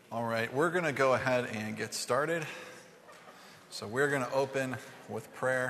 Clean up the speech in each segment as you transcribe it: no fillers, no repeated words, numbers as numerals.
All right, we're going to go ahead and get started. So we're going to open with prayer.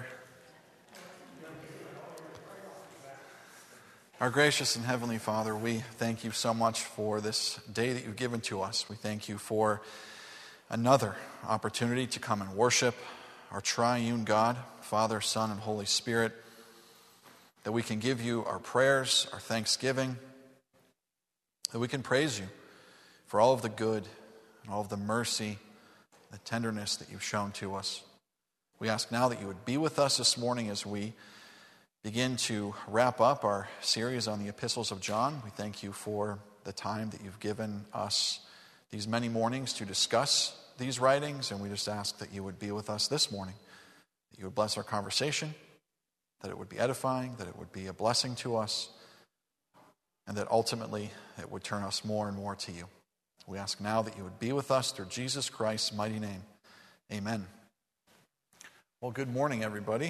Our gracious and heavenly Father, we thank you so much for this day that you've given to us. We thank you for another opportunity to come and worship our triune God, Father, Son, and Holy Spirit, that we can give you our prayers, our thanksgiving, that we can praise you for all of the good and all of the mercy, the tenderness that you've shown to us. We ask now that you would be with us this morning as we begin to wrap up our series on the epistles of John. We thank you for the time that you've given us these many mornings to discuss these writings, and we just ask that you would be with us this morning, that you would bless our conversation, that it would be edifying, that it would be a blessing to us, and that ultimately it would turn us more and more to you. We ask now that you would be with us through Jesus Christ's mighty name. Amen. Well, good morning, everybody.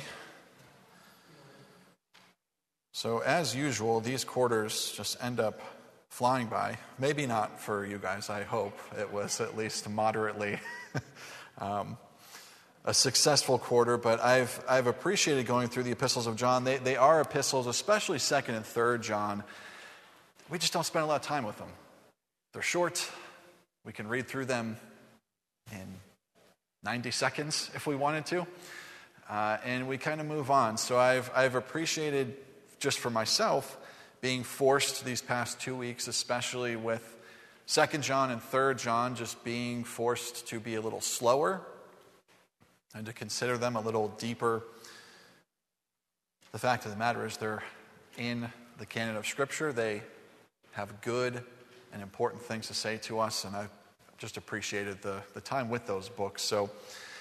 So, as usual, these quarters just end up flying by. Maybe not for you guys, I hope. It was at least moderately a successful quarter, but I've appreciated going through the epistles of John. They are epistles, especially 2nd and 3rd John. We just don't spend a lot of time with them. They're short. We can read through them in 90 seconds if we wanted to, and we kind of move on. So I've appreciated, just for myself, being forced these past 2 weeks, especially with 2nd John and 3rd John, just being forced to be a little slower and to consider them a little deeper. The fact of the matter is they're in the canon of Scripture. They have good and important things to say to us, and I've just appreciated the time with those books. So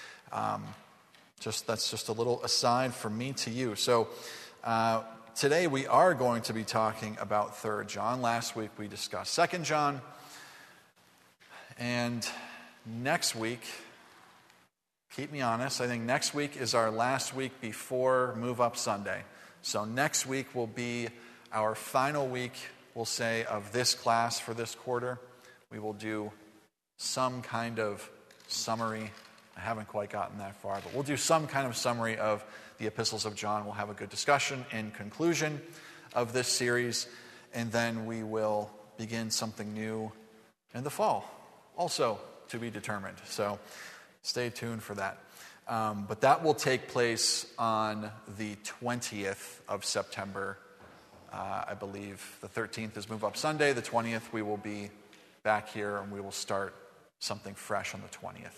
that's just a little aside from me to you. So today we are going to be talking about 3rd John. Last week we discussed 2nd John, and next week, keep me honest, I think next week is our last week before Move Up Sunday. So next week will be our final week, we'll say, of this class for this quarter. We will do some kind of summary. I haven't quite gotten that far, but we'll do some kind of summary of the epistles of John. We'll have a good discussion in conclusion of this series, and then we will begin something new in the fall, also to be determined. So stay tuned for that. But that will take place on the 20th of September. I believe the 13th is Move Up Sunday. The 20th we will be back here, and we will start something fresh on the 20th.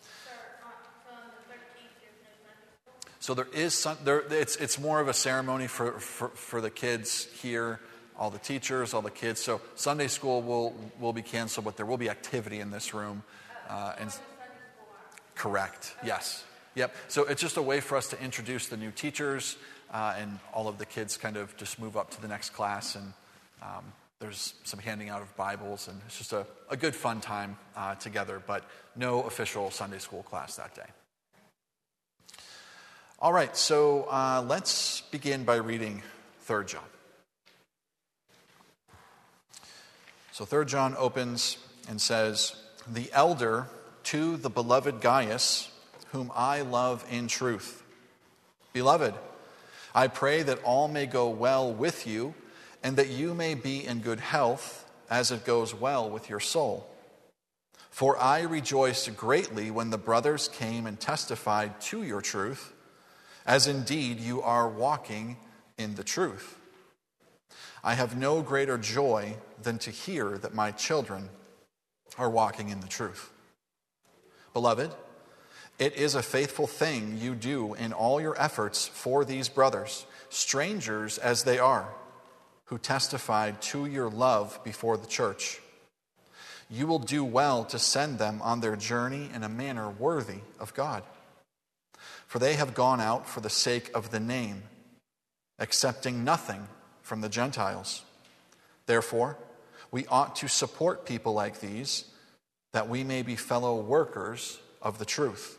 So there is it's more of a ceremony for the kids here, all the teachers, all the kids. So Sunday school will be canceled, but there will be activity in this room. Correct. Yes. Yep. So it's just a way for us to introduce the new teachers, and all of the kids kind of just move up to the next class, and there's some handing out of Bibles, and it's just a good fun time together, but no official Sunday school class that day. All right, so let's begin by reading 3rd John. So 3rd John opens and says, "The elder to the beloved Gaius, whom I love in truth. Beloved, I pray that all may go well with you, and that you may be in good health, as it goes well with your soul. For I rejoiced greatly when the brothers came and testified to your truth, as indeed you are walking in the truth. I have no greater joy than to hear that my children are walking in the truth. Beloved, it is a faithful thing you do in all your efforts for these brothers, strangers as they are, who testified to your love before the church. You will do well to send them on their journey in a manner worthy of God. For they have gone out for the sake of the name, accepting nothing from the Gentiles. Therefore, we ought to support people like these, that we may be fellow workers of the truth.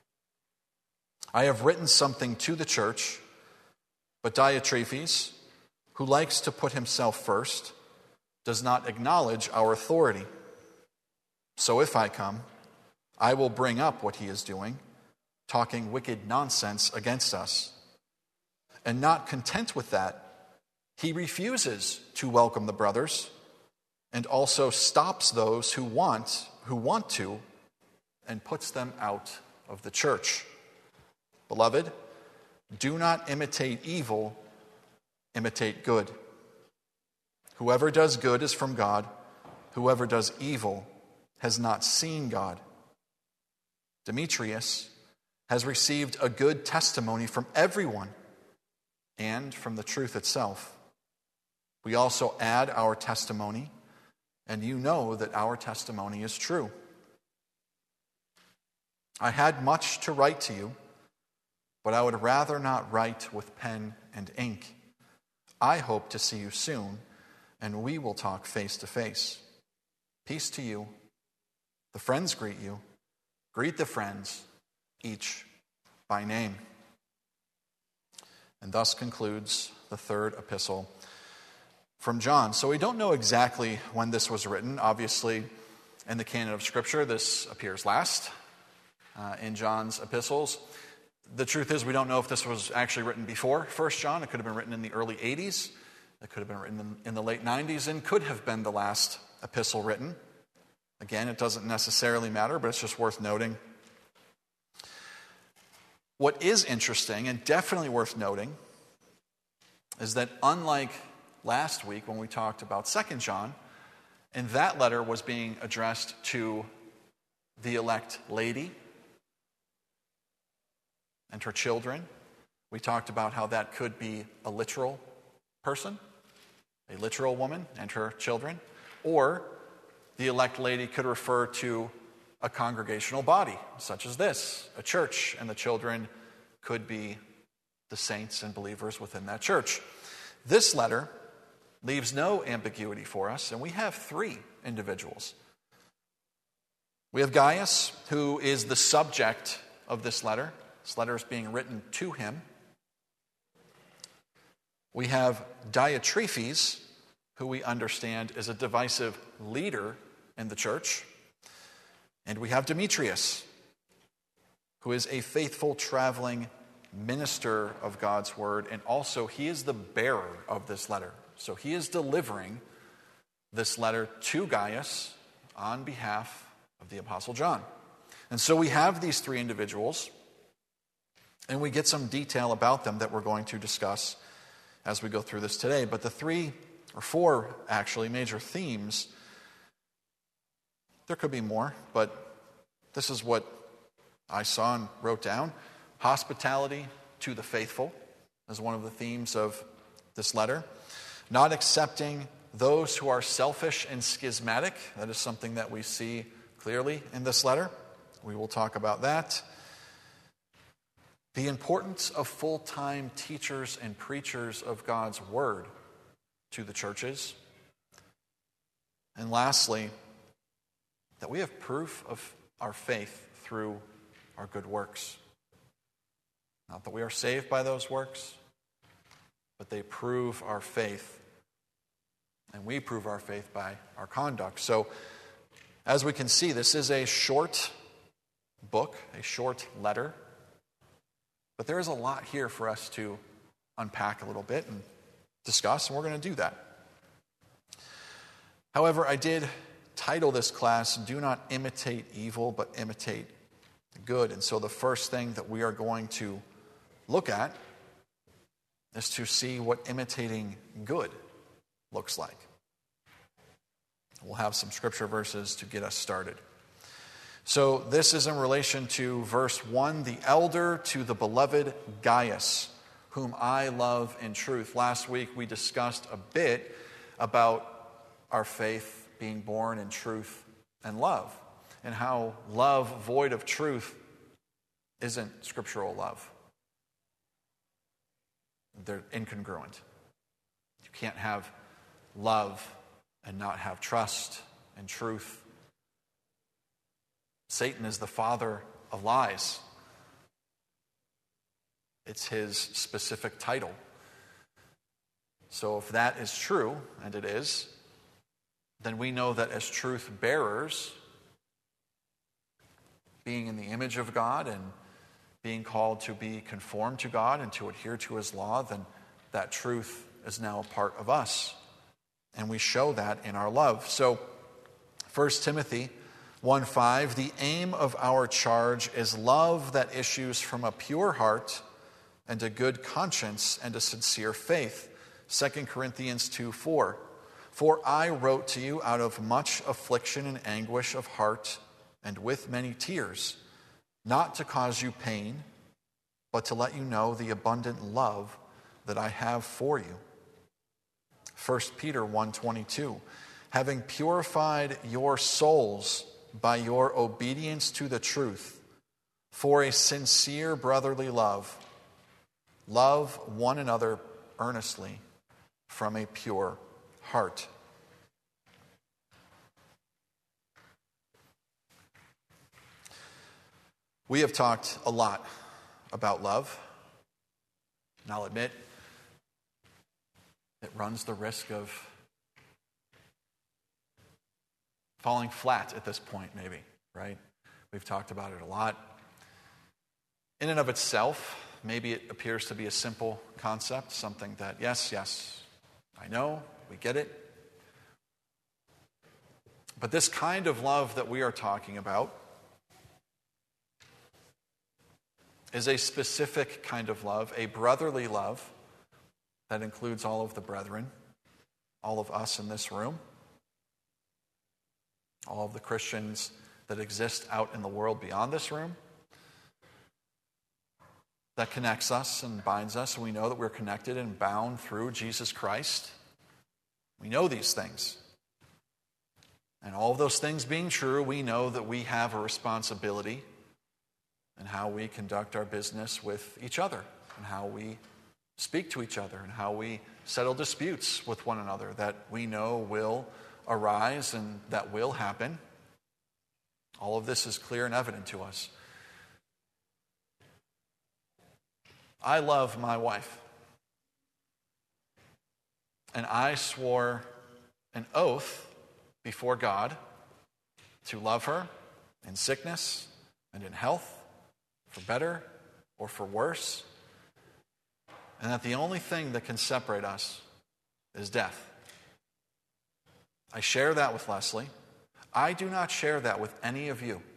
I have written something to the church, but Diotrephes, who likes to put himself first, does not acknowledge our authority. So if I come, I will bring up what he is doing, talking wicked nonsense against us. And not content with that, he refuses to welcome the brothers and also stops those who want to, and puts them out of the church. Beloved, do not imitate evil, imitate good. Whoever does good is from God. Whoever does evil has not seen God. Demetrius has received a good testimony from everyone and from the truth itself. We also add our testimony, and you know that our testimony is true. I had much to write to you, but I would rather not write with pen and ink. I hope to see you soon, and we will talk face to face. Peace to you. The friends greet you. Greet the friends, each by name. And thus concludes the third epistle from John. So we don't know exactly when this was written. Obviously, in the canon of Scripture, this appears last in John's epistles. The truth is, we don't know if this was actually written before 1 John. It could have been written in the early 80s. It could have been written in the late 90s and could have been the last epistle written. Again, it doesn't necessarily matter, but it's just worth noting. What is interesting and definitely worth noting is that unlike last week when we talked about 2 John, and that letter was being addressed to the elect lady and her children. We talked about how that could be a literal person, a literal woman and her children, or the elect lady could refer to a congregational body, such as this, a church, and the children could be the saints and believers within that church. This letter leaves no ambiguity for us, and we have three individuals. We have Gaius, who is the subject of this letter. This letter is being written to him. We have Diotrephes, who we understand is a divisive leader in the church. And we have Demetrius, who is a faithful traveling minister of God's word, and also he is the bearer of this letter. So he is delivering this letter to Gaius on behalf of the Apostle John. And so we have these three individuals, and we get some detail about them that we're going to discuss as we go through this today. But the three, or four actually, major themes, there could be more, but this is what I saw and wrote down. Hospitality to the faithful is one of the themes of this letter. Not accepting those who are selfish and schismatic. That is something that we see clearly in this letter. We will talk about that. The importance of full-time teachers and preachers of God's word to the churches. And lastly, that we have proof of our faith through our good works. Not that we are saved by those works, but they prove our faith. And we prove our faith by our conduct. So, as we can see, this is a short book, a short letter. But there is a lot here for us to unpack a little bit and discuss, and we're going to do that. However, I did title this class, Do Not Imitate Evil, but Imitate Good. And so the first thing that we are going to look at is to see what imitating good looks like. We'll have some scripture verses to get us started. So this is in relation to verse 1, the elder to the beloved Gaius, whom I love in truth. Last week we discussed a bit about our faith being born in truth and love, and how love void of truth isn't scriptural love. They're incongruent. You can't have love and not have trust and truth. Satan is the father of lies. It's his specific title. So if that is true, and it is, then we know that as truth bearers, being in the image of God and being called to be conformed to God and to adhere to his law, then that truth is now a part of us. And we show that in our love. So 1 Timothy 1:5, the aim of our charge is love that issues from a pure heart and a good conscience and a sincere faith. 2 Corinthians 2:4, for I wrote to you out of much affliction and anguish of heart and with many tears, not to cause you pain, but to let you know the abundant love that I have for you. 1 Peter 1:22, having purified your souls by your obedience to the truth, for a sincere brotherly love, love one another earnestly from a pure heart. We have talked a lot about love, and I'll admit it runs the risk of falling flat at this point, maybe, right? We've talked about it a lot. In and of itself, maybe it appears to be a simple concept, something that, yes, I know, we get it. But this kind of love that we are talking about is a specific kind of love, a brotherly love that includes all of the brethren, all of us in this room, all of the Christians that exist out in the world beyond this room, that connects us and binds us. We know that we're connected and bound through Jesus Christ. We know these things. And all of those things being true, we know that we have a responsibility in how we conduct our business with each other, and how we speak to each other, and how we settle disputes with one another that we know will arise and that will happen. All of this is clear and evident to us. I love my wife, and I swore an oath before God to love her in sickness and in health, for better or for worse, and that the only thing that can separate us is death. I share that with Leslie. I do not share that with any of you.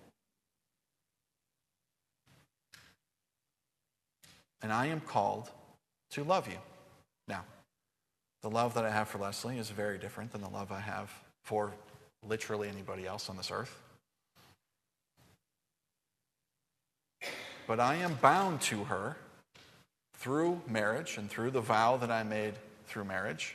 And I am called to love you. Now, the love that I have for Leslie is very different than the love I have for literally anybody else on this earth. But I am bound to her through marriage and through the vow that I made through marriage.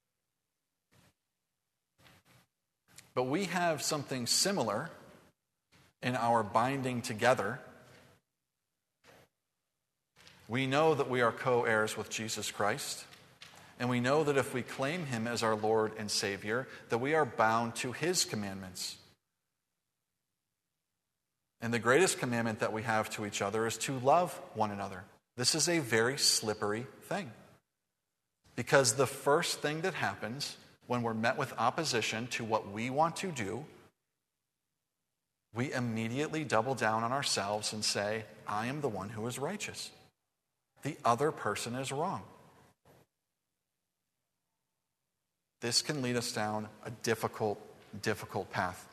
But we have something similar in our binding together. We know that we are co-heirs with Jesus Christ, and we know that if we claim him as our Lord and Savior, that we are bound to his commandments. And the greatest commandment that we have to each other is to love one another. This is a very slippery thing, because the first thing that happens when we're met with opposition to what we want to do, we immediately double down on ourselves and say, I am the one who is righteous. The other person is wrong. This can lead us down a difficult path.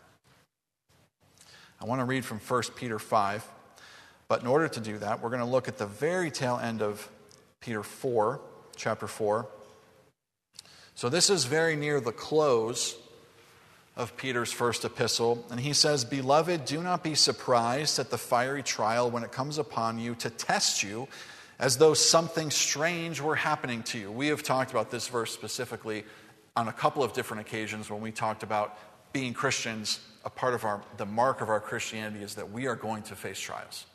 I want to read from 1 Peter 5, but in order to do that, we're going to look at the very tail end of chapter 4. So this is very near the close of Peter's first epistle, and he says, Beloved, do not be surprised at the fiery trial when it comes upon you to test you, as though something strange were happening to you. We have talked about this verse specifically on a couple of different occasions when we talked about being Christians. A part of the mark of our Christianity is that we are going to face trials.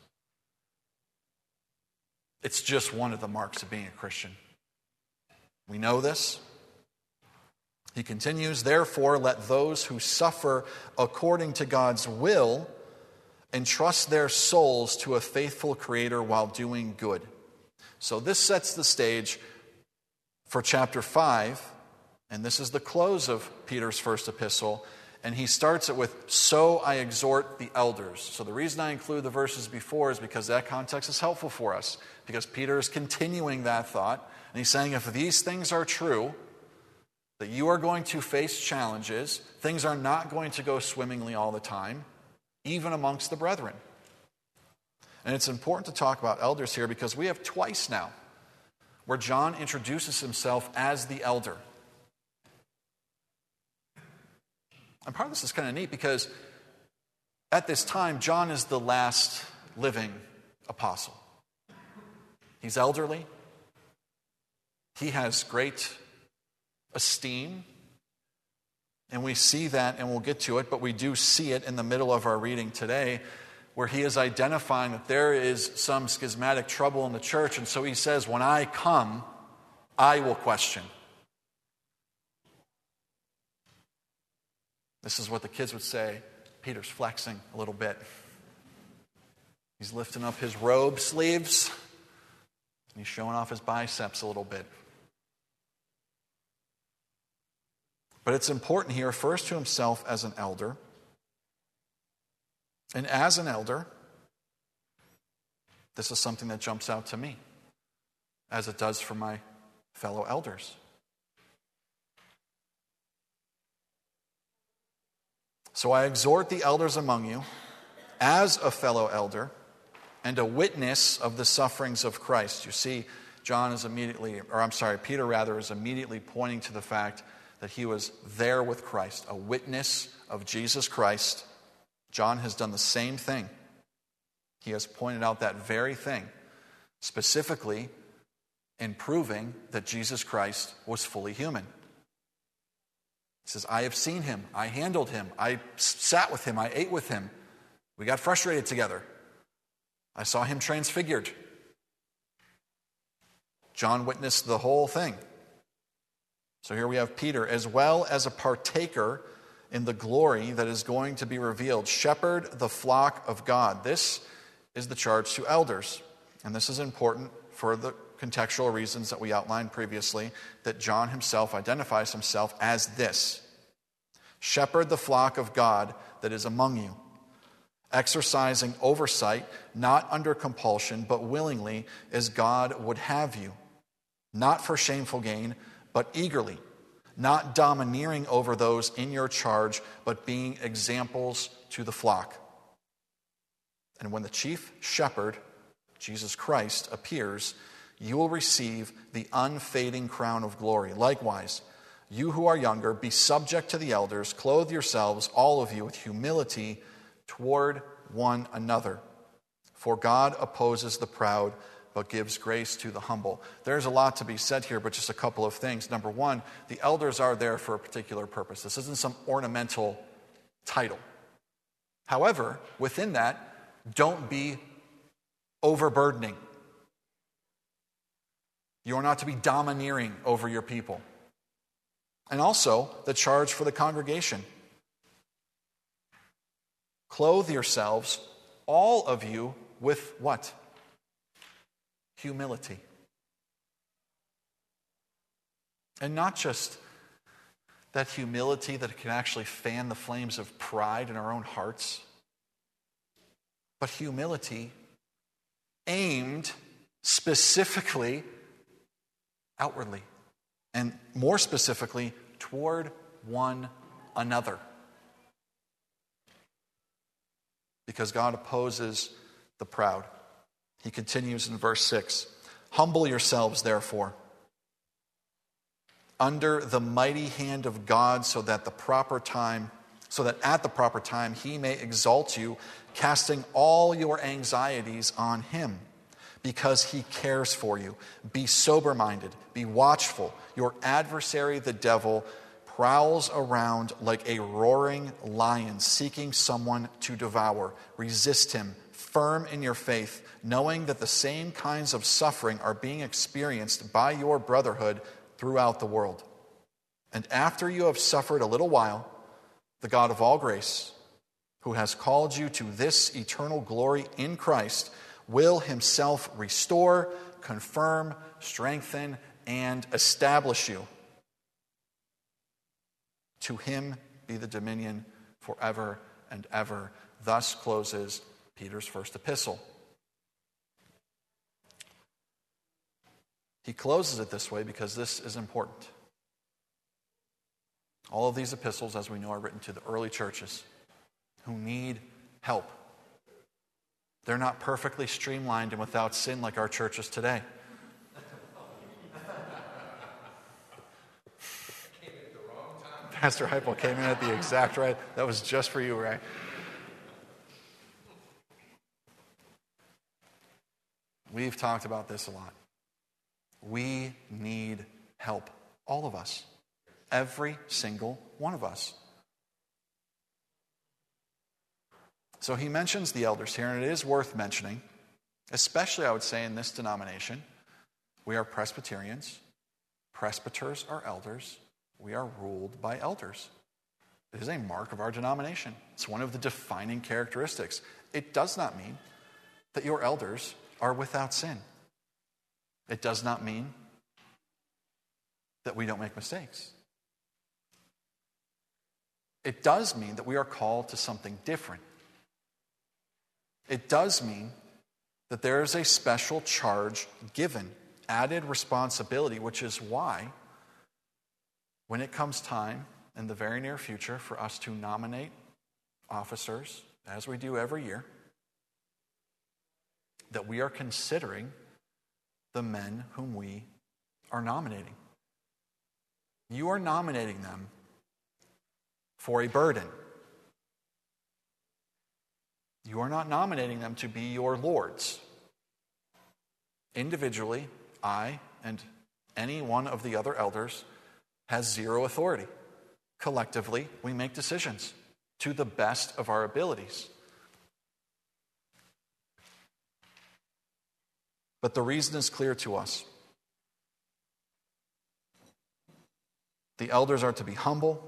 It's just one of the marks of being a Christian. We know this. He continues, Therefore, let those who suffer according to God's will entrust their souls to a faithful Creator while doing good. So this sets the stage for chapter 5, and this is the close of Peter's first epistle, And he starts it with, "So I exhort the elders." So the reason I include the verses before is because that context is helpful for us. Because Peter is continuing that thought. And he's saying, if these things are true, that you are going to face challenges, things are not going to go swimmingly all the time, even amongst the brethren. And it's important to talk about elders here because we have twice now where John introduces himself as the elder. And part of this is kind of neat because at this time, John is the last living apostle. He's elderly. He has great esteem. And we see that, and we'll get to it, but we do see it in the middle of our reading today, where he is identifying that there is some schismatic trouble in the church, and so he says, when I come, I will question. This is what the kids would say. Peter's flexing a little bit. He's lifting up his robe sleeves, and he's showing off his biceps a little bit. But it's important he refers to himself as an elder. And as an elder, this is something that jumps out to me, as it does for my fellow elders. So I exhort the elders among you, as a fellow elder, and a witness of the sufferings of Christ. You see, Peter is immediately pointing to the fact that he was there with Christ, a witness of Jesus Christ. John has done the same thing. He has pointed out that very thing, specifically in proving that Jesus Christ was fully human. He says, I have seen him, I handled him, I sat with him, I ate with him. We got frustrated together. I saw him transfigured. John witnessed the whole thing. So here we have Peter, as well as a partaker in the glory that is going to be revealed. Shepherd the flock of God. This is the charge to elders. And this is important for the contextual reasons that we outlined previously, that John himself identifies himself as this. Shepherd the flock of God that is among you, exercising oversight, not under compulsion, but willingly, as God would have you, not for shameful gain, but eagerly, not domineering over those in your charge, but being examples to the flock. And when the chief shepherd, Jesus Christ, appears, you will receive the unfading crown of glory. Likewise, you who are younger, be subject to the elders, clothe yourselves, all of you, with humility toward one another. For God opposes the proud, but gives grace to the humble. There's a lot to be said here, but just a couple of things. Number one, the elders are there for a particular purpose. This isn't some ornamental title. However, within that, don't be overburdening. You are not to be domineering over your people. And also, the charge for the congregation. Clothe yourselves, all of you, with what? Humility. And not just that humility that can actually fan the flames of pride in our own hearts, but humility aimed specifically outwardly, and more specifically toward one another. Because God opposes the proud. He continues in verse 6. Humble yourselves, therefore, under the mighty hand of God, so that at the proper time he may exalt you, casting all your anxieties on him, because he cares for you. Be sober-minded, be watchful. Your adversary, the devil, prowls around like a roaring lion, seeking someone to devour. Resist him, firm in your faith, knowing that the same kinds of suffering are being experienced by your brotherhood throughout the world. And after you have suffered a little while, the God of all grace, who has called you to this eternal glory in Christ, will himself restore, confirm, strengthen, and establish you. To him be the dominion forever and ever. Thus closes Peter's first epistle. He closes it this way because this is important. All of these epistles, as we know, are written to the early churches who need help. They're not perfectly streamlined and without sin like our churches today. Pastor Heupel came in at the exact right. That was just for you, Ray. We've talked about this a lot. We need help. All of us. Every single one of us. So he mentions the elders here, and it is worth mentioning, especially, I would say, in this denomination. We are Presbyterians. Presbyters are elders. We are ruled by elders. It is a mark of our denomination. It's one of the defining characteristics. It does not mean that your elders are without sin. It does not mean that we don't make mistakes. It does mean that we are called to something different. It does mean that there is a special charge given, added responsibility, which is why, when it comes time in the very near future for us to nominate officers, as we do every year, that we are considering the men whom we are nominating. You are nominating them for a burden. You are not nominating them to be your lords. Individually, I and any one of the other elders has zero authority. Collectively, we make decisions to the best of our abilities. But the reason is clear to us. The elders are to be humble,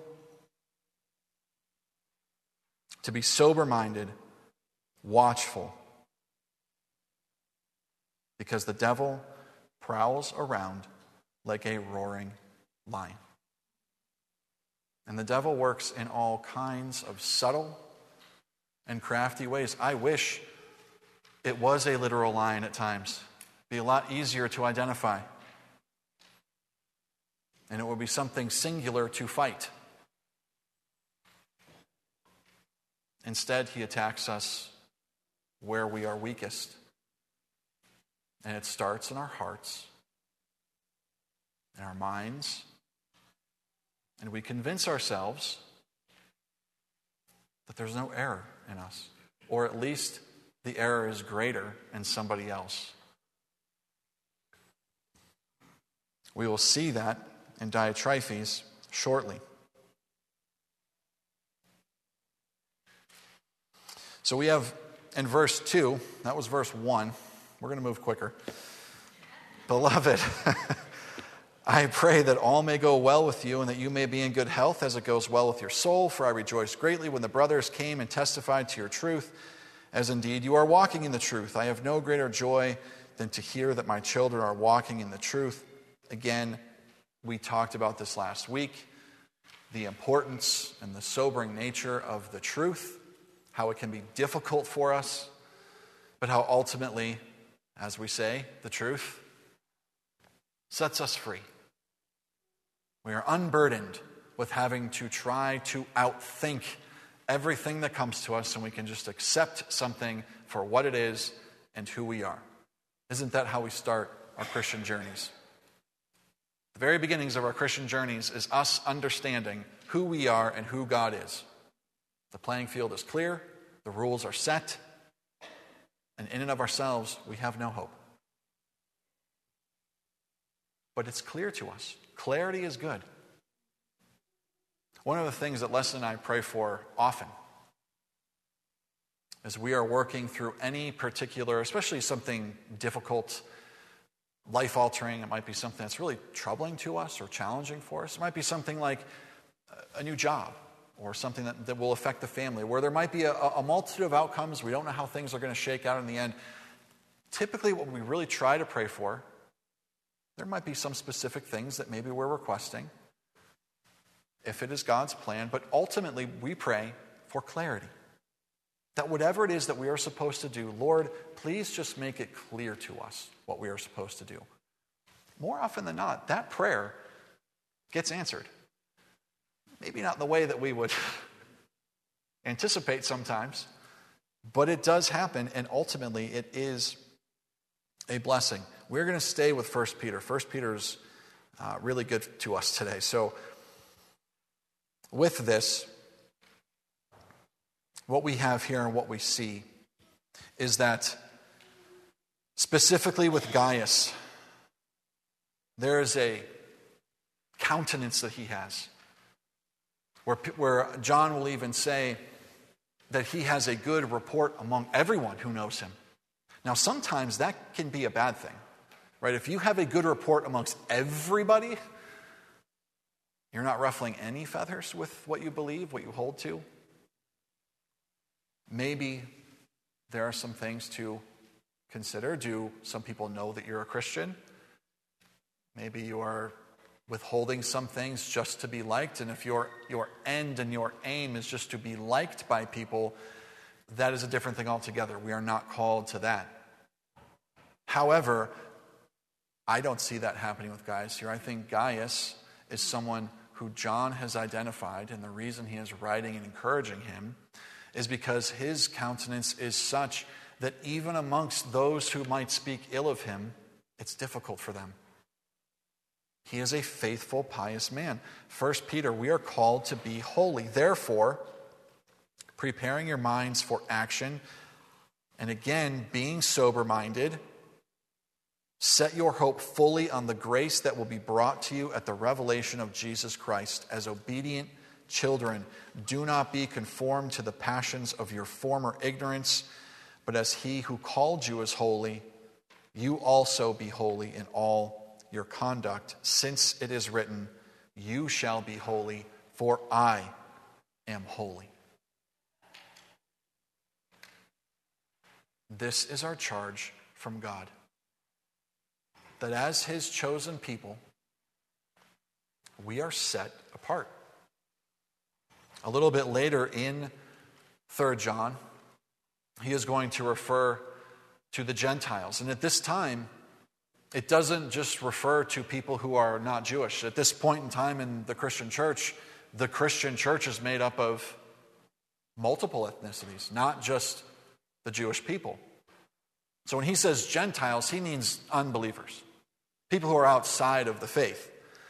to be sober-minded, watchful, because the devil prowls around like a roaring lion. And the devil works in all kinds of subtle and crafty ways. I wish it was a literal lion at times. It'd be a lot easier to identify. And it would be something singular to fight. Instead, he attacks us where we are weakest. And it starts in our hearts, in our minds, and we convince ourselves that there's no error in us, or at least the error is greater in somebody else. We will see that in Diotrephes shortly. So we have in verse 2, that was verse 1. We're going to move quicker. Beloved, I pray that all may go well with you and that you may be in good health as it goes well with your soul. For I rejoiced greatly when the brothers came and testified to your truth, as indeed you are walking in the truth. I have no greater joy than to hear that my children are walking in the truth. Again, we talked about this last week, the importance and the sobering nature of the truth, how it can be difficult for us, but how ultimately, as we say, the truth sets us free. We are unburdened with having to try to outthink everything that comes to us, and we can just accept something for what it is and who we are. Isn't that how we start our Christian journeys? The very beginnings of our Christian journeys is us understanding who we are and who God is. The playing field is clear, the rules are set, and in and of ourselves, we have no hope. But it's clear to us. Clarity is good. One of the things that Leslie and I pray for often as we are working through any particular, especially something difficult, life-altering, it might be something that's really troubling to us or challenging for us. It might be something like a new job or something that will affect the family, where there might be a multitude of outcomes. We don't know how things are going to shake out in the end. Typically, what we really try to pray for, there might be some specific things that maybe we're requesting. if it is God's plan, but ultimately we pray for clarity. That whatever it is that we are supposed to do, Lord, please just make it clear to us what we are supposed to do. More often than not, that prayer gets answered. Maybe not in the way that we would anticipate sometimes, but it does happen, and ultimately it is a blessing. We're going to stay with 1 Peter. 1 Peter's really good to us today. So with this, what we have here and what we see is that specifically with Gaius, there is a countenance that he has, where John will even say that he has a good report among everyone who knows him. Now, sometimes that can be a bad thing, right? If you have a good report amongst everybody, you're not ruffling any feathers with what you believe, what you hold to. Maybe there are some things to consider. Do some people know that you're a Christian? Maybe you are withholding some things just to be liked, and if your end and your aim is just to be liked by people, that is a different thing altogether. We are not called to that. However, I don't see that happening with Gaius here. I think Gaius is someone who John has identified, and the reason he is writing and encouraging him is because his countenance is such that even amongst those who might speak ill of him, it's difficult for them. He is a faithful, pious man. 1 Peter, we are called to be holy. Therefore, preparing your minds for action, and again, being sober-minded, set your hope fully on the grace that will be brought to you at the revelation of Jesus Christ. As obedient children, do not be conformed to the passions of your former ignorance, but as he who called you is holy, you also be holy in all your conduct, since it is written, you shall be holy, for I am holy. This is our charge from God, that as his chosen people, we are set apart. A little bit later in 3 John, he is going to refer to the Gentiles. And at this time, it doesn't just refer to people who are not Jewish. At this point in time in the Christian church is made up of multiple ethnicities, not just the Jewish people. So when he says Gentiles, he means unbelievers, people who are outside of the faith.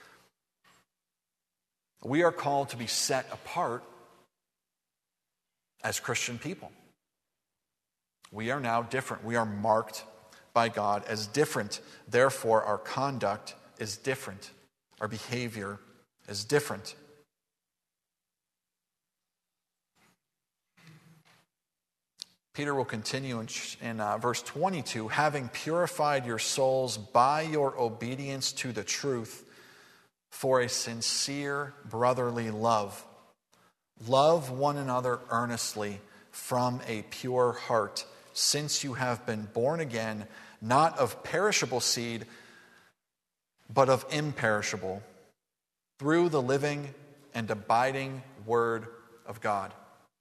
We are called to be set apart as Christian people. We are now different. We are marked by God as different. Therefore, our conduct is different. Our behavior is different. Peter will continue in verse 22, having purified your souls by your obedience to the truth for a sincere brotherly love. Love one another earnestly from a pure heart, since you have been born again, not of perishable seed, but of imperishable, through the living and abiding Word of God.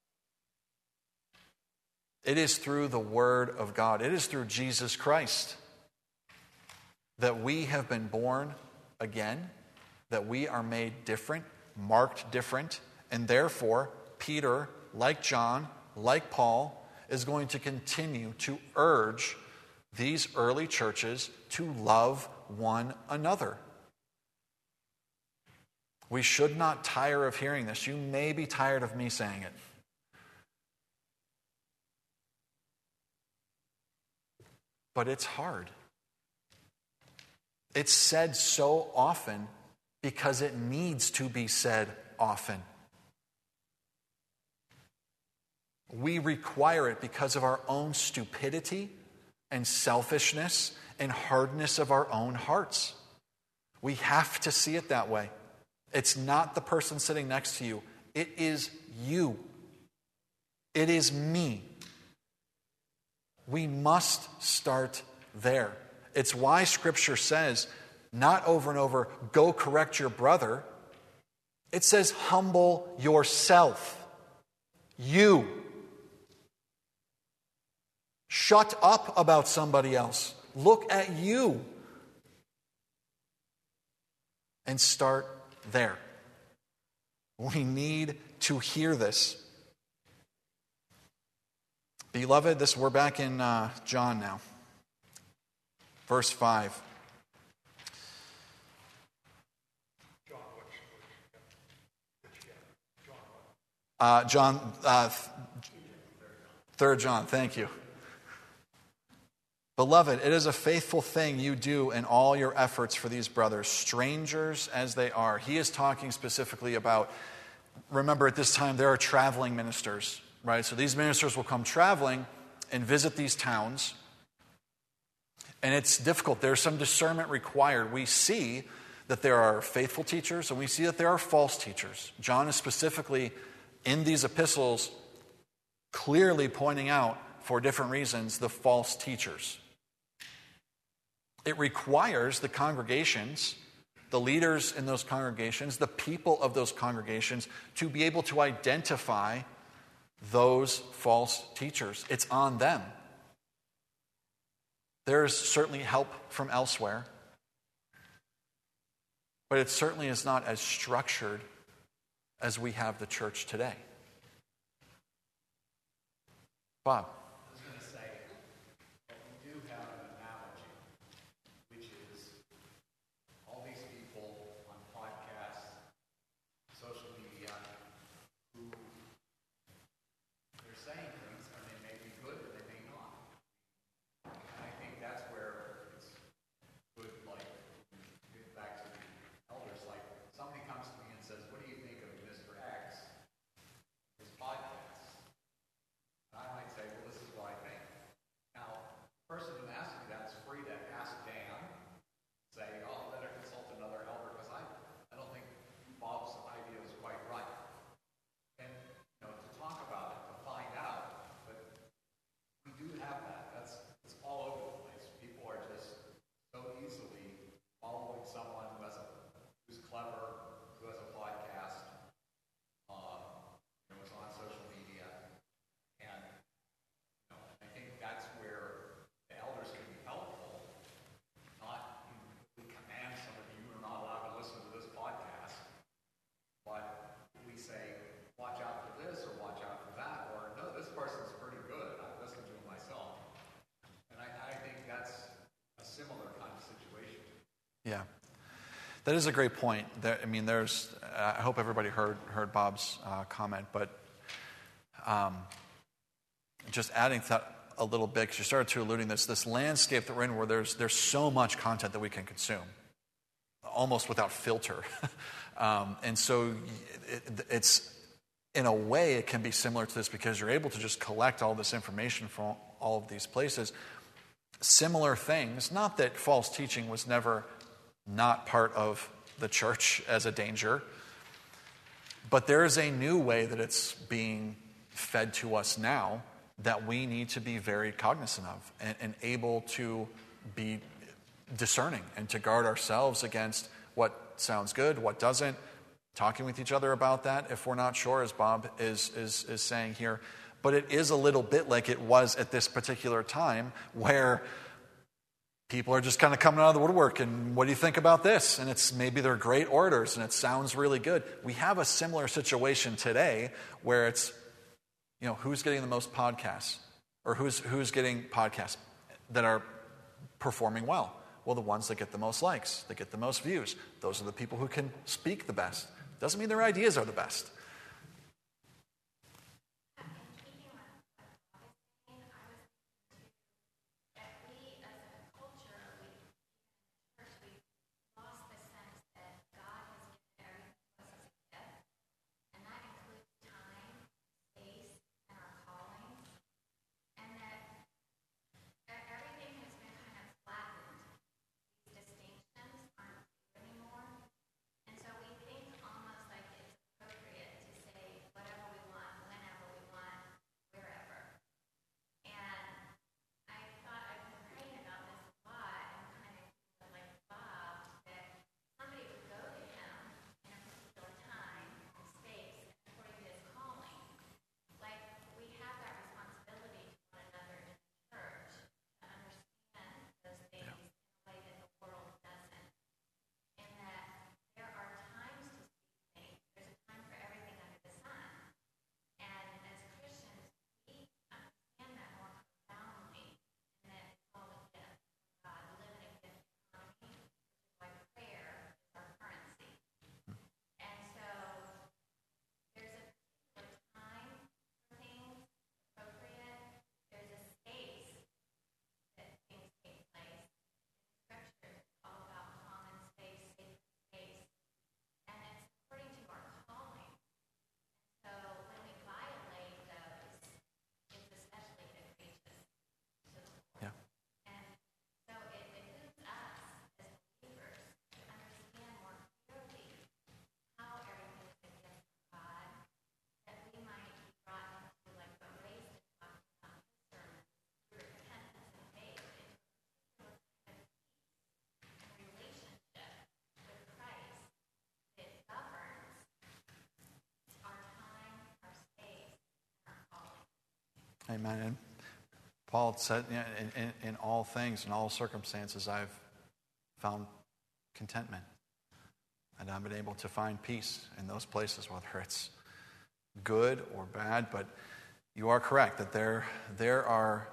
It is through the Word of God, it is through Jesus Christ that we have been born again, that we are made different, marked different, and therefore Peter, like John, like Paul, is going to continue to urge these early churches to love one another. We should not tire of hearing this. You may be tired of me saying it. But it's hard. It's said so often because it needs to be said often. We require it because of our own stupidity and selfishness and hardness of our own hearts. We have to see it that way. It's not the person sitting next to you. It is you. It is me. We must start there. It's why Scripture says, not over and over, go correct your brother. It says, humble yourself. You. Shut up about somebody else. Look at you. And start there. We need to hear this. Beloved, we're back in John now. Verse 5. John, 3 John, thank you. Beloved, it is a faithful thing you do in all your efforts for these brothers, strangers as they are. He is talking specifically about, remember at this time there are traveling ministers, right? So these ministers will come traveling and visit these towns. And it's difficult. There's some discernment required. We see that there are faithful teachers and we see that there are false teachers. John is specifically in these epistles clearly pointing out, for different reasons, the false teachers. It requires the congregations, the leaders in those congregations, the people of those congregations to be able to identify those false teachers. It's on them. There's certainly help from elsewhere, but it certainly is not as structured as we have the church today. Bob. I was going to say, we do have an analogy, which is all these people on podcasts, social media, who they're saying things, and they may be good, or they may not. And I think that's where it's good, like, get back to the elders, like, somebody comes to me and says, what do you think of Mr. X, his podcast? I might say, well, this is what I think. Now, the person who asked me that is free to ask Dan, say, oh, better consult another elder, because I don't think Bob's idea is quite right. And, to talk about it, to find out, but we do have that. It's all over the place. People are just so easily following someone who's clever, who has a podcast, is on social media. And I think that's where the elders can be helpful. Not we command somebody, you are not allowed to listen to this podcast, but we say, watch out for this or watch out for that, or no, this person's pretty good. I've listened to him myself. And I think that's a similar kind of situation. Yeah. That is a great point. I hope everybody heard Bob's comment, but just adding to that a little bit, because you started to alluding this landscape that we're in where there's so much content that we can consume, almost without filter. And so it's, in a way, it can be similar to this because you're able to just collect all this information from all of these places. Similar things, not that false teaching was never not part of the church as a danger, but there is a new way that it's being fed to us now that we need to be very cognizant of and able to be discerning and to guard ourselves against what sounds good, what doesn't, talking with each other about that if we're not sure, as Bob is saying here. But it is a little bit like it was at this particular time where people are just kind of coming out of the woodwork and what do you think about this? And it's maybe they're great orators and it sounds really good. We have a similar situation today where it's, who's getting the most podcasts or who's getting podcasts that are performing well? Well, the ones that get the most likes, that get the most views. Those are the people who can speak the best. Doesn't mean their ideas are the best. Amen. And Paul said, in all things, in all circumstances, I've found contentment. And I've been able to find peace in those places, whether it's good or bad. But you are correct that there are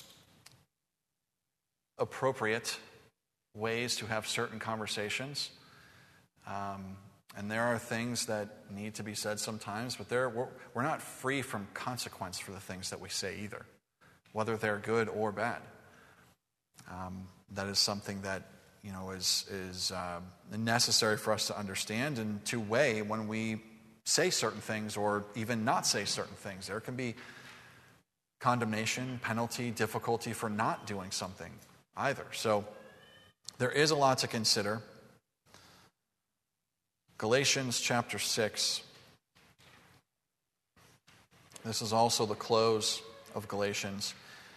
appropriate ways to have certain conversations. And there are things that need to be said sometimes, but we're not free from consequence for the things that we say either, whether they're good or bad. That is something that is necessary for us to understand and to weigh when we say certain things or even not say certain things. There can be condemnation, penalty, difficulty for not doing something either. So there is a lot to consider. Galatians chapter 6. This is also the close of Galatians.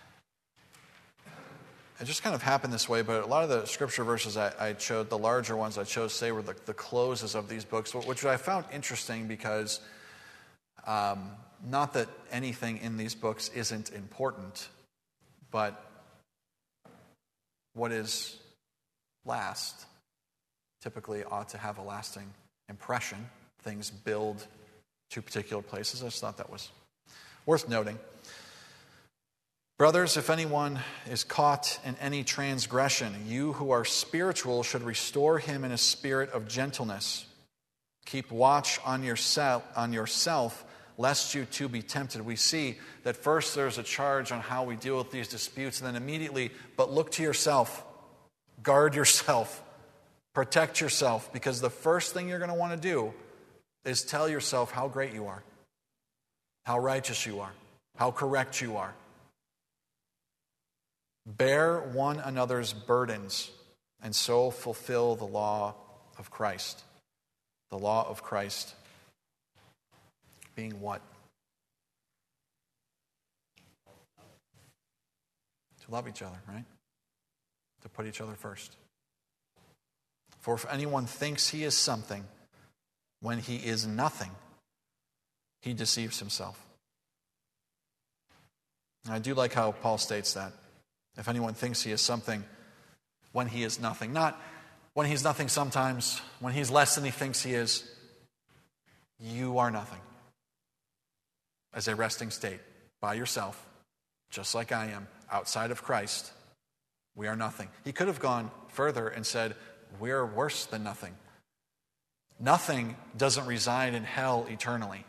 It just kind of happened this way, but a lot of the scripture verses I chose, the larger ones I chose, say were the closes of these books, which I found interesting because not that anything in these books isn't important, but what is last typically ought to have a lasting impression. Things build to particular places. I just thought that was worth noting. Brothers, if anyone is caught in any transgression, you who are spiritual should restore him in a spirit of gentleness. Keep watch on yourself, lest you too be tempted. We see that first there's a charge on how we deal with these disputes, and then immediately, but look to yourself, guard yourself, protect yourself, because the first thing you're going to want to do is tell yourself how great you are, how righteous you are, how correct you are. Bear one another's burdens, and so fulfill the law of Christ. The law of Christ being what? To love each other, right? To put each other first. For if anyone thinks he is something when he is nothing, he deceives himself. And I do like how Paul states that. If anyone thinks he is something when he is nothing. Not when he's nothing sometimes, when he's less than he thinks he is. You are nothing. As a resting state, by yourself, just like I am, outside of Christ, we are nothing. He could have gone further and said, we're worse than nothing. Nothing doesn't reside in hell eternally.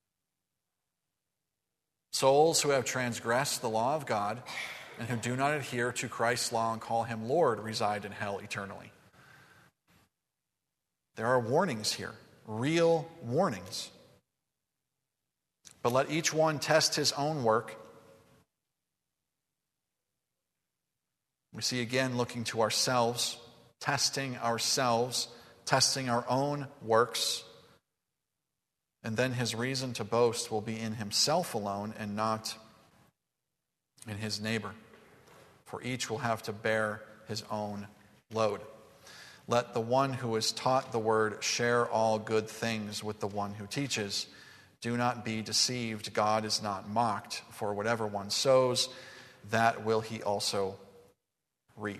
Souls who have transgressed the law of God and who do not adhere to Christ's law and call him Lord reside in hell eternally. There are warnings here, real warnings. But let each one test his own work. We see again looking to ourselves, testing our own works. And then his reason to boast will be in himself alone and not in his neighbor. For each will have to bear his own load. Let the one who is taught the word share all good things with the one who teaches. Do not be deceived. God is not mocked. For whatever one sows, that will he also reap.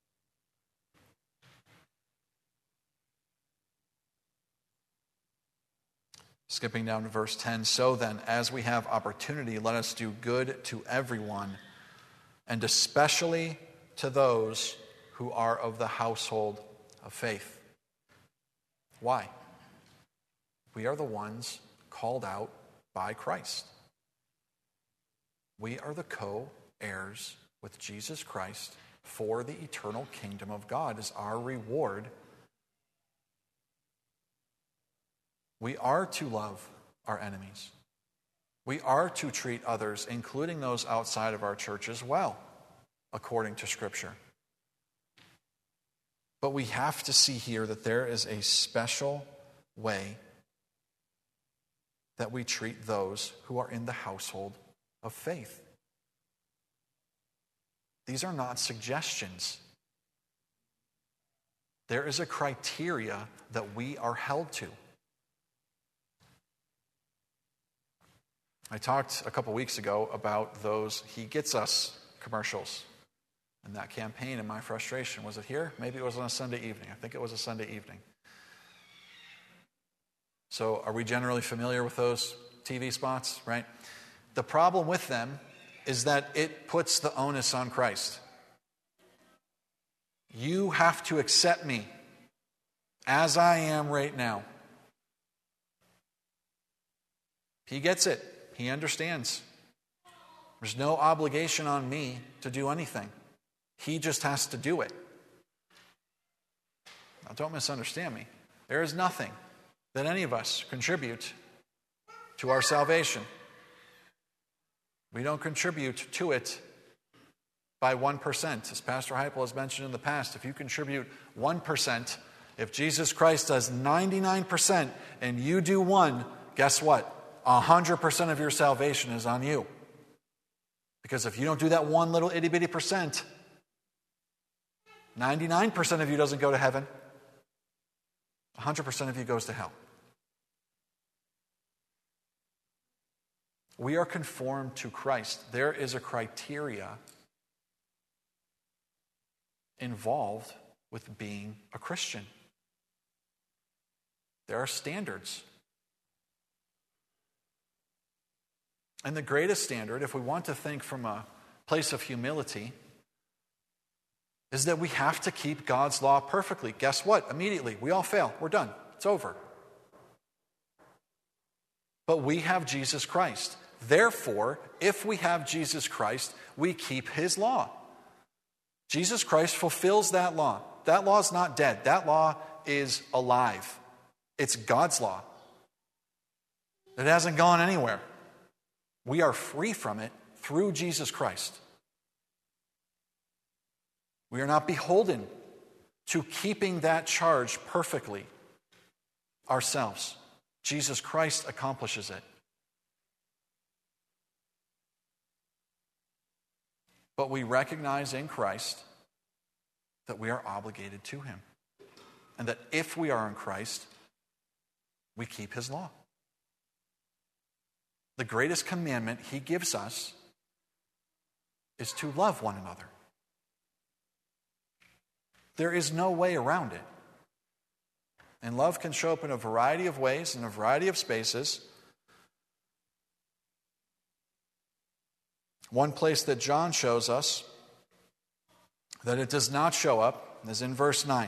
Skipping down to verse 10. So then, as we have opportunity, let us do good to everyone, and especially to those who are of the household of faith. Why? We are the ones called out by Christ. We are the co-heirs with Jesus Christ for the eternal kingdom of God as our reward. We are to love our enemies. We are to treat others, including those outside of our churches, well, according to Scripture. But we have to see here that there is a special way that we treat those who are in the household of faith. These are not suggestions. There is a criteria that we are held to. I talked a couple weeks ago about those He Gets Us commercials and that campaign and my frustration. Was it here? Maybe it was on a Sunday evening. I think it was a Sunday evening. So are we generally familiar with those TV spots, right? The problem with them is that it puts the onus on Christ. You have to accept me as I am right now. He gets it. He understands. There's no obligation on me to do anything. He just has to do it. Now, don't misunderstand me. There is nothing that any of us contribute to our salvation. We don't contribute to it by 1%. As Pastor Heipel has mentioned in the past, if you contribute 1%, if Jesus Christ does 99% and you do 1%, guess what? 100% of your salvation is on you. Because if you don't do that one little itty bitty percent, 99% of you doesn't go to heaven. 100% of you goes to hell. We are conformed to Christ. There is a criteria involved with being a Christian. There are standards. And the greatest standard, if we want to think from a place of humility, is that we have to keep God's law perfectly. Guess what? Immediately, we all fail. We're done. It's over. But we have Jesus Christ. Therefore, if we have Jesus Christ, we keep His law. Jesus Christ fulfills that law. That law is not dead. That law is alive. It's God's law. It hasn't gone anywhere. We are free from it through Jesus Christ. We are not beholden to keeping that charge perfectly ourselves. Jesus Christ accomplishes it. But we recognize in Christ that we are obligated to Him. And that if we are in Christ, we keep His law. The greatest commandment He gives us is to love one another. There is no way around it. And love can show up in a variety of ways, in a variety of spaces. One place that John shows us that it does not show up is in verse 9.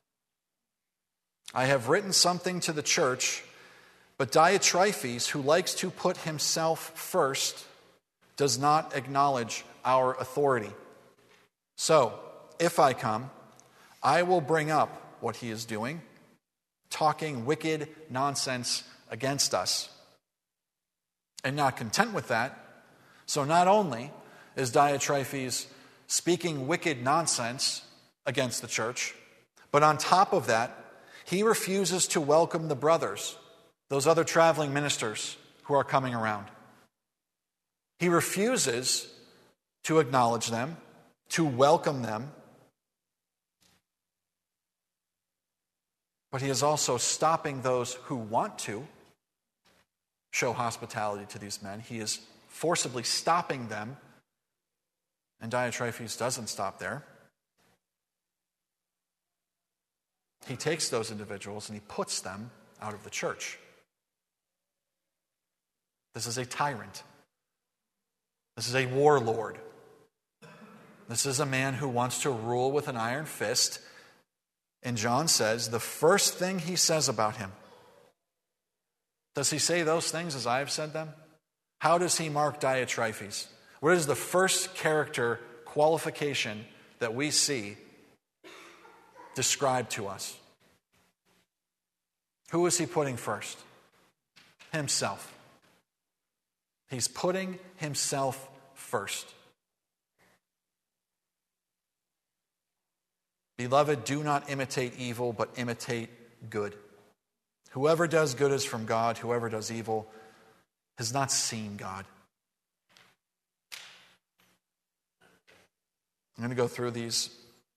I have written something to the church, but Diotrephes, who likes to put himself first, does not acknowledge our authority. So, if I come, I will bring up what he is doing, talking wicked nonsense against us. And not content with that, so not only is Diotrephes speaking wicked nonsense against the church, but on top of that, he refuses to welcome the brothers, those other traveling ministers who are coming around. He refuses to acknowledge them, to welcome them, but he is also stopping those who want to show hospitality to these men. He is forcibly stopping them, and Diotrephes doesn't stop there. He takes those individuals and he puts them out of the church. This is a tyrant. This is a warlord. This is a man who wants to rule with an iron fist. And John says the first thing he says about him, does he say those things as I have said them? How does he mark Diotrephes? What is the first character qualification that we see described to us? Who is he putting first? Himself. He's putting himself first. Beloved, do not imitate evil, but imitate good. Whoever does good is from God. Whoever does evil has not seen God. I'm going to go through these.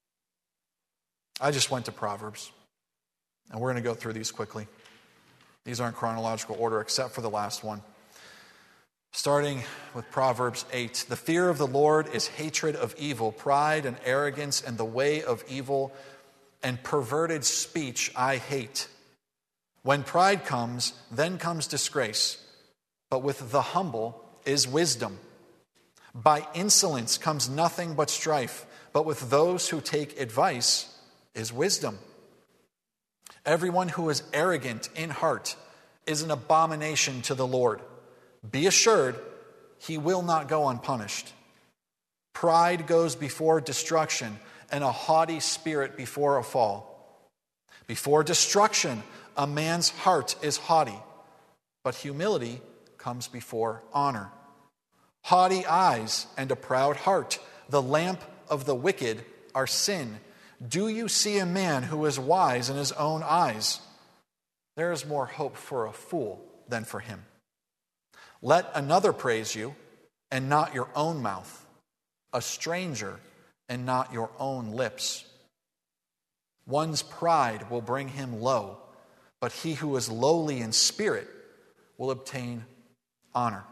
I just went to Proverbs, and we're going to go through these quickly. These aren't chronological order except for the last one. Starting with Proverbs 8. The fear of the Lord is hatred of evil, pride and arrogance and the way of evil and perverted speech I hate. When pride comes, then comes disgrace, but with the humble is wisdom. By insolence comes nothing but strife, but with those who take advice is wisdom. Everyone who is arrogant in heart is an abomination to the Lord. Be assured, he will not go unpunished. Pride goes before destruction, and a haughty spirit before a fall. Before destruction, a man's heart is haughty, but humility comes before honor. Haughty eyes and a proud heart, the lamp of the wicked, are sin. Do you see a man who is wise in his own eyes? There is more hope for a fool than for him. Let another praise you, and not your own mouth, a stranger, and not your own lips. One's pride will bring him low, but he who is lowly in spirit will obtain honor.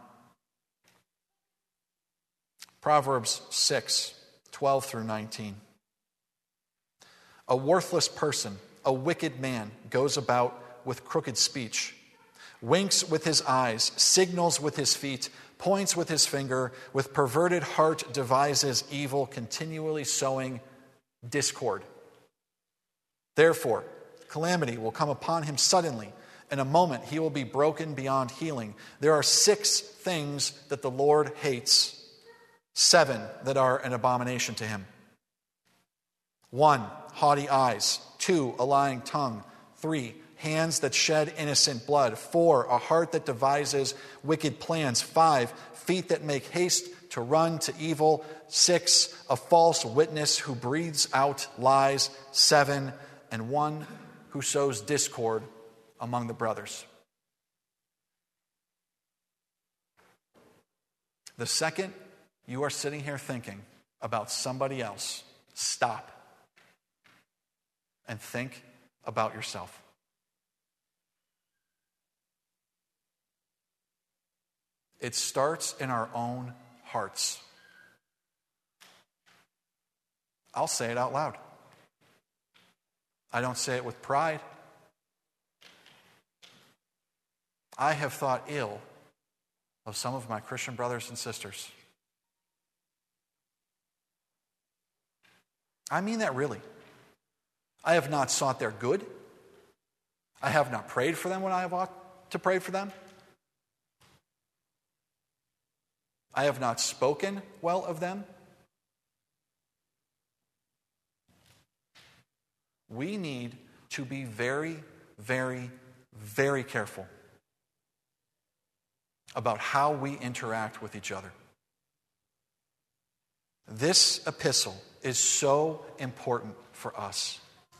Proverbs 6, 12 through 19. A worthless person, a wicked man, goes about with crooked speech, winks with his eyes, signals with his feet, points with his finger, with perverted heart devises evil, continually sowing discord. Therefore, calamity will come upon him suddenly. In a moment, he will be broken beyond healing. There are 6 things that the Lord hates, 7 that are an abomination to him. 1, haughty eyes. 2, a lying tongue. 3, hands that shed innocent blood. 4, a heart that devises wicked plans. 5, feet that make haste to run to evil. 6, a false witness who breathes out lies. 7, and one who sows discord among the brothers. The second you are sitting here thinking about somebody else, stop and think about yourself. It starts in our own hearts. I'll say it out loud. I don't say it with pride. I have thought ill of some of my Christian brothers and sisters. I mean that really. I have not sought their good. I have not prayed for them when I have ought to pray for them. I have not spoken well of them. We need to be very, very, very careful about how we interact with each other. This epistle is so important for us.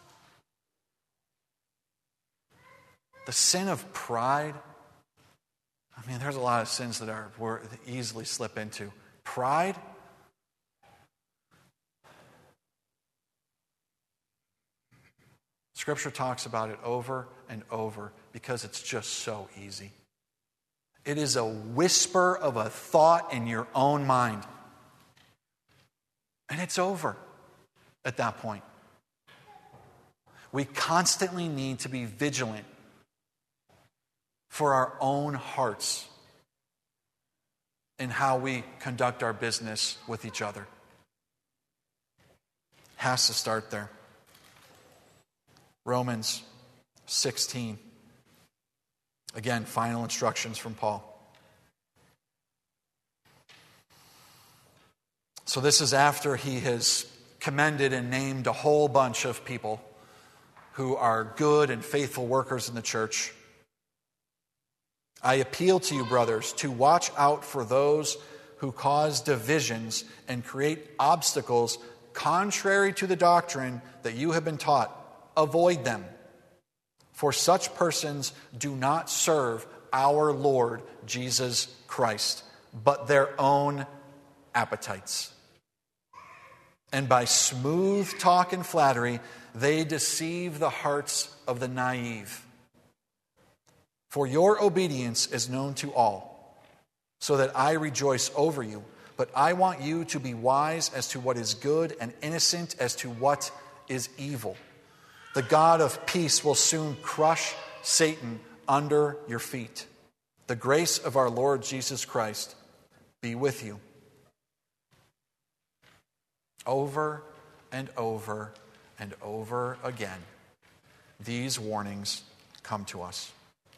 The sin of pride, I mean, there's a lot of sins that we easily slip into. Pride, Scripture talks about it over and over because it's just so easy. It is a whisper of a thought in your own mind. And it's over at that point. We constantly need to be vigilant for our own hearts in how we conduct our business with each other. Has to start there. Romans 16. Again, final instructions from Paul. So this is after he has commended and named a whole bunch of people who are good and faithful workers in the church. I appeal to you, brothers, to watch out for those who cause divisions and create obstacles contrary to the doctrine that you have been taught. Avoid them. For such persons do not serve our Lord Jesus Christ, but their own appetites. And by smooth talk and flattery, they deceive the hearts of the naive. For your obedience is known to all. so that I rejoice over you. But I want you to be wise as to what is good and innocent as to what is evil. The God of peace will soon crush Satan under your feet. The grace of our Lord Jesus Christ be with you. Over and over and over again, these warnings come to us.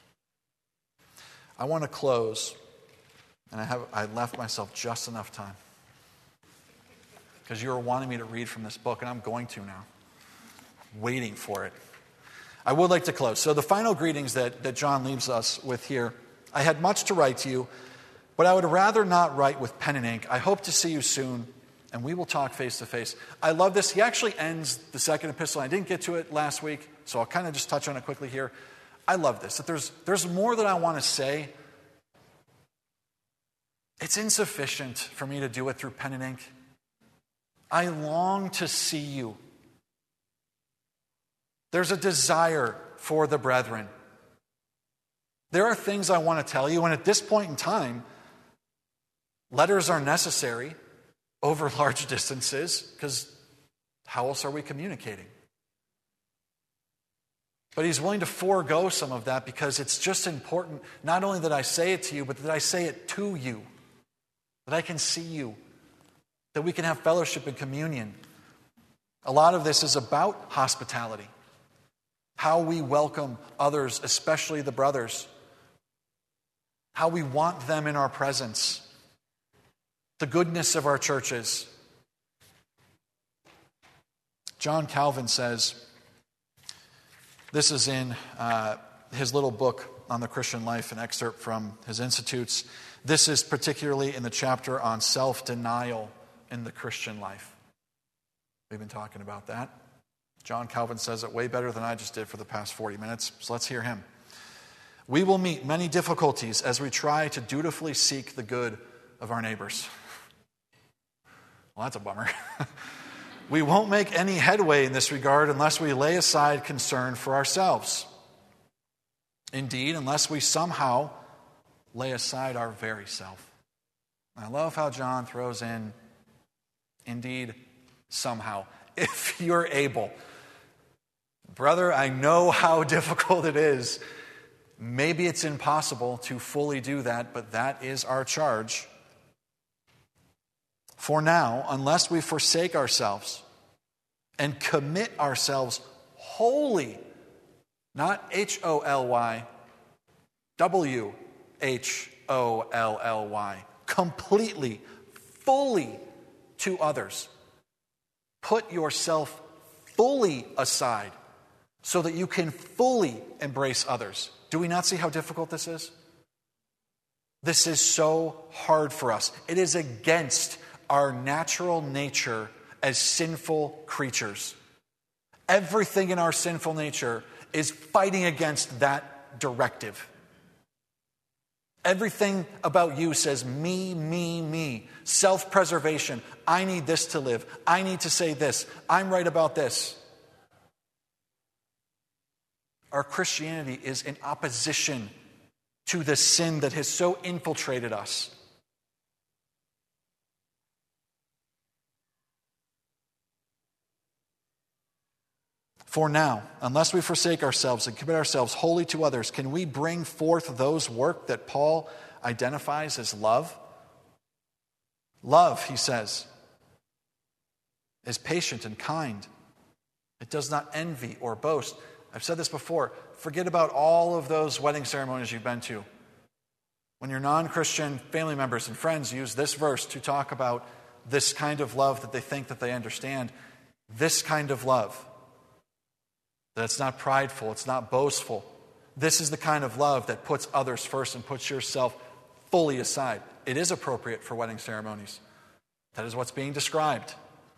I want to close, and I left myself just enough time because you were wanting me to read from this book, and I'm going to now. Waiting for it. I would like to close. So the final greetings that John leaves us with here. I had much to write to you, but I would rather not write with pen and ink. I hope to see you soon, and we will talk face to face. I love this. He actually ends the second epistle. I didn't get to it last week, so I'll kind of just touch on it quickly here. I love this, that there's more that I want to say. It's insufficient for me to do it through pen and ink. I long to see you. There's a desire for the brethren. There are things I want to tell you, and at this point in time, letters are necessary over large distances, because how else are we communicating? But he's willing to forego some of that because it's just important, not only that I say it to you, but that I say it to you, that I can see you, that we can have fellowship and communion. A lot of this is about hospitality, how we welcome others, especially the brothers, how we want them in our presence, the goodness of our churches. John Calvin says, this is in his little book on the Christian life, an excerpt from his Institutes. This is particularly in the chapter on self-denial in the Christian life. We've been talking about that. John Calvin says it way better than I just did for the past 40 minutes, so let's hear him. We will meet many difficulties as we try to dutifully seek the good of our neighbors. Well, that's a bummer. We won't make any headway in this regard unless we lay aside concern for ourselves. Indeed, unless we somehow lay aside our very self. I love how John throws in, indeed, somehow, if you're able. Brother, I know how difficult it is. Maybe it's impossible to fully do that, but that is our charge. For now, unless we forsake ourselves and commit ourselves wholly, not H-O-L-Y, W-H-O-L-L-Y, completely, fully to others. Put yourself fully aside so that you can fully embrace others. Do we not see how difficult this is? This is so hard for us. It is against our natural nature as sinful creatures. Everything in our sinful nature is fighting against that directive. Everything about you says me, me, me. Self-preservation. I need this to live. I need to say this. I'm right about this. Our Christianity is in opposition to the sin that has so infiltrated us. For now, unless we forsake ourselves and commit ourselves wholly to others, can we bring forth those work that Paul identifies as love? Love, he says, is patient and kind. It does not envy or boast. I've said this before. Forget about all of those wedding ceremonies you've been to. When your non-Christian family members and friends use this verse to talk about this kind of love that they think that they understand, this kind of love, that it's not prideful, it's not boastful. This is the kind of love that puts others first and puts yourself fully aside. It is appropriate for wedding ceremonies. That is what's being described.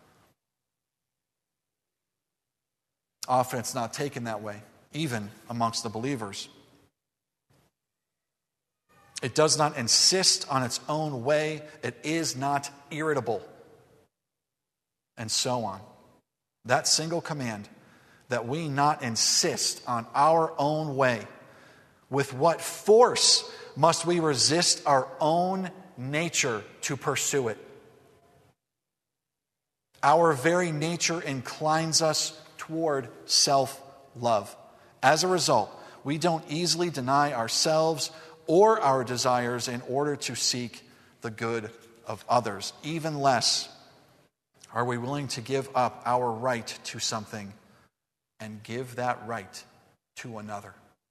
Often it's not taken that way, even amongst the believers. It does not insist on its own way. It is not irritable. And so on. That single command, that we not insist on our own way, with what force must we resist our own nature to pursue it. Our very nature inclines us toward self-love. As a result, we don't easily deny ourselves or our desires in order to seek the good of others. Even less are we willing to give up our right to something and give that right to another.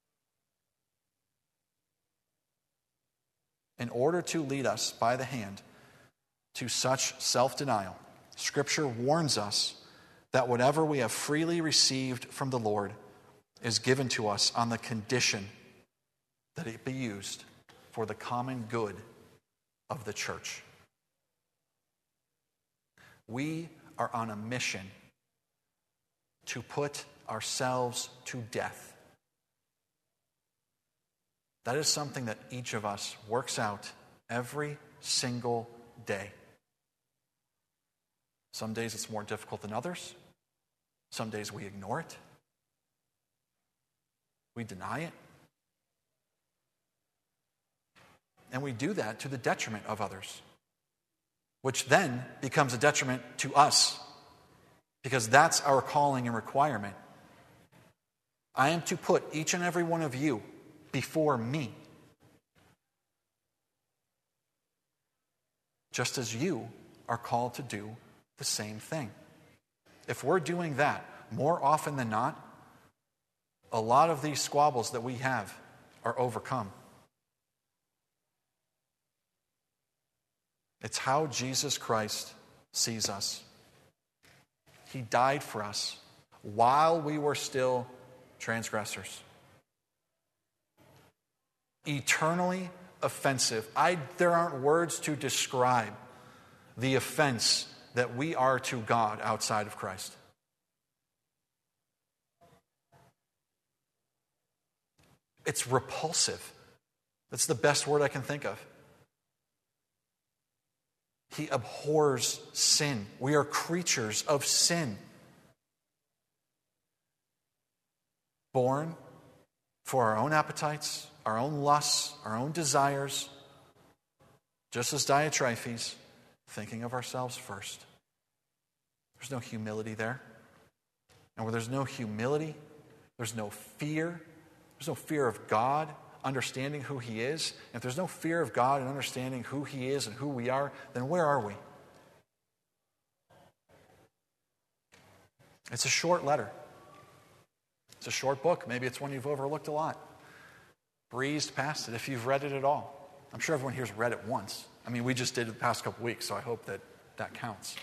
In order to lead us by the hand to such self-denial, Scripture warns us that whatever we have freely received from the Lord is given to us on the condition that it be used for the common good of the church. We are on a mission to put ourselves to death. That is something that each of us works out every single day. Some days it's more difficult than others. Some days we ignore it. We deny it. And we do that to the detriment of others, which then becomes a detriment to us, because that's our calling and requirement. I am to put each and every one of you before me, just as you are called to do the same thing. If we're doing that more often than not, a lot of these squabbles that we have are overcome. It's how Jesus Christ sees us. He died for us while we were still transgressors. Eternally offensive. There aren't words to describe the offense that we are to God outside of Christ. It's repulsive. That's the best word I can think of. He abhors sin. We are creatures of sin. Born for our own appetites, our own lusts, our own desires, just as Diotrephes, thinking of ourselves first. There's no humility there. And where there's no humility, there's no fear. There's no fear of God, understanding who He is. And if there's no fear of God and understanding who He is and who we are, then where are we? It's a short letter. It's a short book. Maybe it's one you've overlooked a lot. Breezed past it if you've read it at all. I'm sure everyone here's read it once. I mean, we just did it the past couple weeks, so I hope that counts.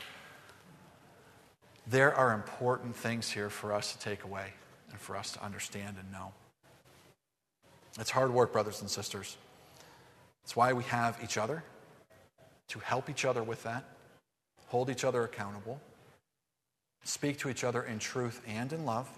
There are important things here for us to take away and for us to understand and know. It's hard work, brothers and sisters. It's why we have each other, to help each other with that, hold each other accountable, speak to each other in truth and in love.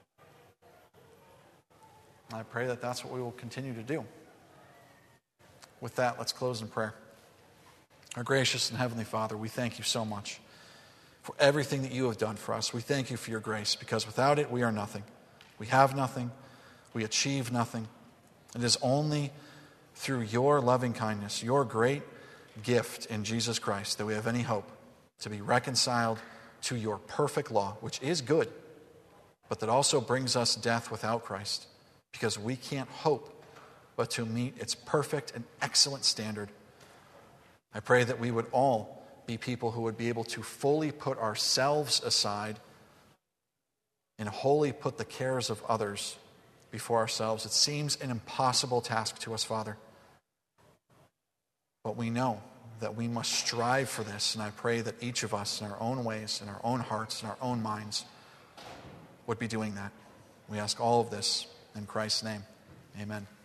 And I pray that that's what we will continue to do. With that, let's close in prayer. Our gracious and heavenly Father, we thank you so much for everything that you have done for us. We thank you for your grace, because without it, we are nothing. We have nothing. We achieve nothing. It is only through your loving kindness, your great gift in Jesus Christ, that we have any hope to be reconciled to your perfect law, which is good, but that also brings us death without Christ, because we can't hope but to meet its perfect and excellent standard. I pray that we would all be people who would be able to fully put ourselves aside and wholly put the cares of others before ourselves. It seems an impossible task to us, Father. But we know that we must strive for this, and I pray that each of us in our own ways, in our own hearts, in our own minds, would be doing that. We ask all of this in Christ's name. Amen.